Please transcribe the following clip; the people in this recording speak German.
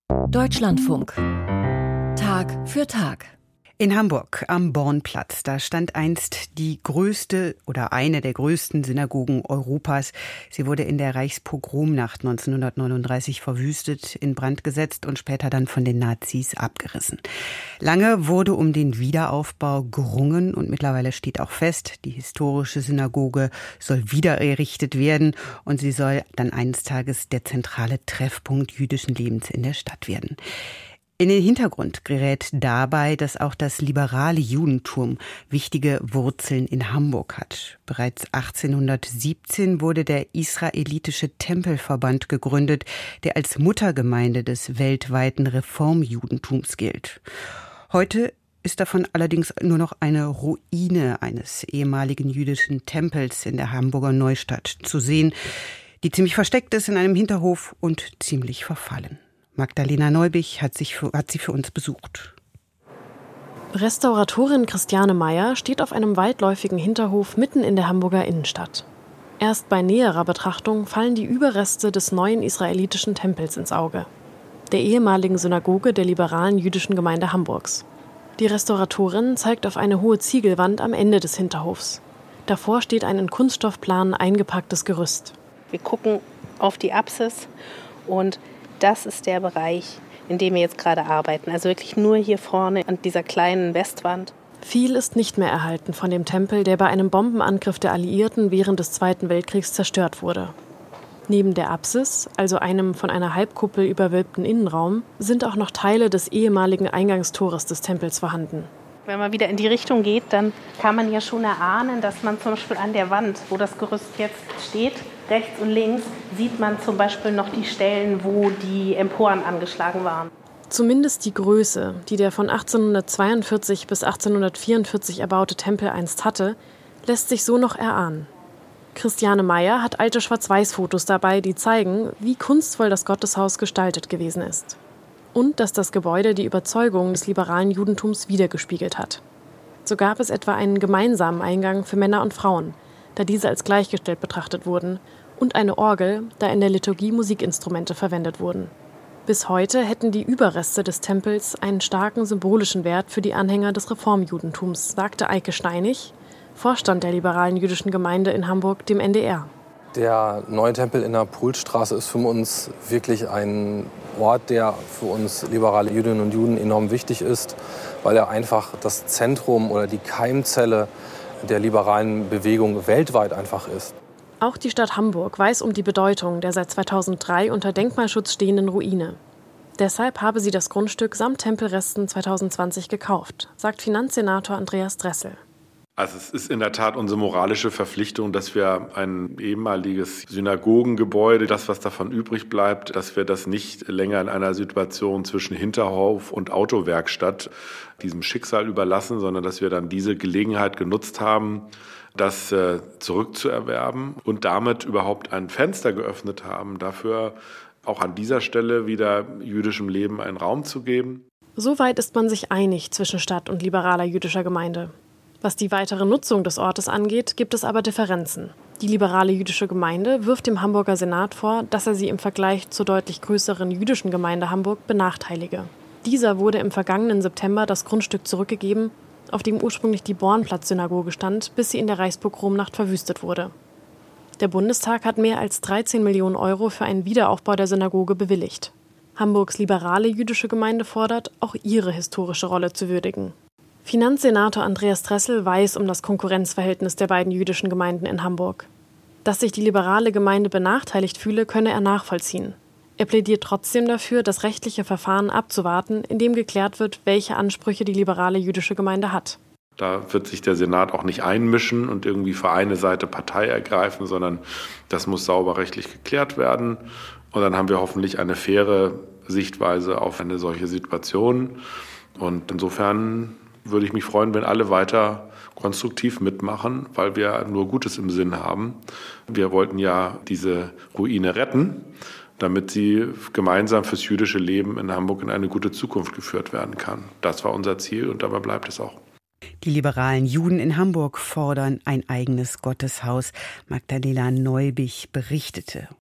Deutschlandfunk. Tag für Tag. In Hamburg am Bornplatz, da stand einst die größte oder eine der größten Synagogen Europas. Sie wurde in der Reichspogromnacht 1939 verwüstet, in Brand gesetzt und später dann von den Nazis abgerissen. Lange wurde um den Wiederaufbau gerungen und mittlerweile steht auch fest, die historische Synagoge soll wieder errichtet werden und sie soll dann eines Tages der zentrale Treffpunkt jüdischen Lebens in der Stadt werden. In den Hintergrund gerät dabei, dass auch das liberale Judentum wichtige Wurzeln in Hamburg hat. Bereits 1817 wurde der Israelitische Tempelverband gegründet, der als Muttergemeinde des weltweiten Reformjudentums gilt. Heute ist davon allerdings nur noch eine Ruine eines ehemaligen jüdischen Tempels in der Hamburger Neustadt zu sehen, die ziemlich versteckt ist in einem Hinterhof und ziemlich verfallen. Magdalena Neubich hat sie für uns besucht. Restauratorin Christiane Meyer steht auf einem weitläufigen Hinterhof mitten in der Hamburger Innenstadt. Erst bei näherer Betrachtung fallen die Überreste des neuen israelitischen Tempels ins Auge, der ehemaligen Synagoge der liberalen jüdischen Gemeinde Hamburgs. Die Restauratorin zeigt auf eine hohe Ziegelwand am Ende des Hinterhofs. Davor steht ein in Kunststoffplanen eingepacktes Gerüst. Wir gucken auf die Apsis und das ist der Bereich, in dem wir jetzt gerade arbeiten. Also wirklich nur hier vorne an dieser kleinen Westwand. Viel ist nicht mehr erhalten von dem Tempel, der bei einem Bombenangriff der Alliierten während des Zweiten Weltkriegs zerstört wurde. Neben der Apsis, also einem von einer Halbkuppel überwölbten Innenraum, sind auch noch Teile des ehemaligen Eingangstores des Tempels vorhanden. Wenn man wieder in die Richtung geht, dann kann man ja schon erahnen, dass man zum Beispiel an der Wand, wo das Gerüst jetzt steht, rechts und links, sieht man zum Beispiel noch die Stellen, wo die Emporen angeschlagen waren. Zumindest die Größe, die der von 1842 bis 1844 erbaute Tempel einst hatte, lässt sich so noch erahnen. Christiane Meyer hat alte Schwarz-Weiß-Fotos dabei, die zeigen, wie kunstvoll das Gotteshaus gestaltet gewesen ist. Und dass das Gebäude die Überzeugungen des liberalen Judentums widergespiegelt hat. So gab es etwa einen gemeinsamen Eingang für Männer und Frauen, da diese als gleichgestellt betrachtet wurden, und eine Orgel, da in der Liturgie Musikinstrumente verwendet wurden. Bis heute hätten die Überreste des Tempels einen starken symbolischen Wert für die Anhänger des Reformjudentums, sagte Eike Steinig, Vorstand der liberalen jüdischen Gemeinde in Hamburg, dem NDR. Der neue Tempel in der Pulstraße ist für uns wirklich ein Ort, der für uns liberale Jüdinnen und Juden enorm wichtig ist, weil er einfach das Zentrum oder die Keimzelle der liberalen Bewegung weltweit einfach ist. Auch die Stadt Hamburg weiß um die Bedeutung der seit 2003 unter Denkmalschutz stehenden Ruine. Deshalb habe sie das Grundstück samt Tempelresten 2020 gekauft, sagt Finanzsenator Andreas Dressel. Also es ist in der Tat unsere moralische Verpflichtung, dass wir ein ehemaliges Synagogengebäude, das, was davon übrig bleibt, dass wir das nicht länger in einer Situation zwischen Hinterhof und Autowerkstatt diesem Schicksal überlassen, sondern dass wir dann diese Gelegenheit genutzt haben, das zurückzuerwerben und damit überhaupt ein Fenster geöffnet haben, dafür auch an dieser Stelle wieder jüdischem Leben einen Raum zu geben. Soweit ist man sich einig zwischen Stadt und liberaler jüdischer Gemeinde. Was die weitere Nutzung des Ortes angeht, gibt es aber Differenzen. Die liberale jüdische Gemeinde wirft dem Hamburger Senat vor, dass er sie im Vergleich zur deutlich größeren jüdischen Gemeinde Hamburg benachteilige. Dieser wurde im vergangenen September das Grundstück zurückgegeben, auf dem ursprünglich die Bornplatz-Synagoge stand, bis sie in der Reichspogromnacht verwüstet wurde. Der Bundestag hat mehr als 13 Millionen Euro für einen Wiederaufbau der Synagoge bewilligt. Hamburgs liberale jüdische Gemeinde fordert, auch ihre historische Rolle zu würdigen. Finanzsenator Andreas Dressel weiß um das Konkurrenzverhältnis der beiden jüdischen Gemeinden in Hamburg. Dass sich die liberale Gemeinde benachteiligt fühle, könne er nachvollziehen. Er plädiert trotzdem dafür, das rechtliche Verfahren abzuwarten, in dem geklärt wird, welche Ansprüche die liberale jüdische Gemeinde hat. Da wird sich der Senat auch nicht einmischen und irgendwie für eine Seite Partei ergreifen, sondern das muss sauber rechtlich geklärt werden. Und dann haben wir hoffentlich eine faire Sichtweise auf eine solche Situation. Und insofern würde ich mich freuen, wenn alle weiter konstruktiv mitmachen, weil wir nur Gutes im Sinn haben. Wir wollten ja diese Ruine retten, damit sie gemeinsam fürs jüdische Leben in Hamburg in eine gute Zukunft geführt werden kann. Das war unser Ziel und dabei bleibt es auch. Die liberalen Juden in Hamburg fordern ein eigenes Gotteshaus. Magdalena Neubich berichtete.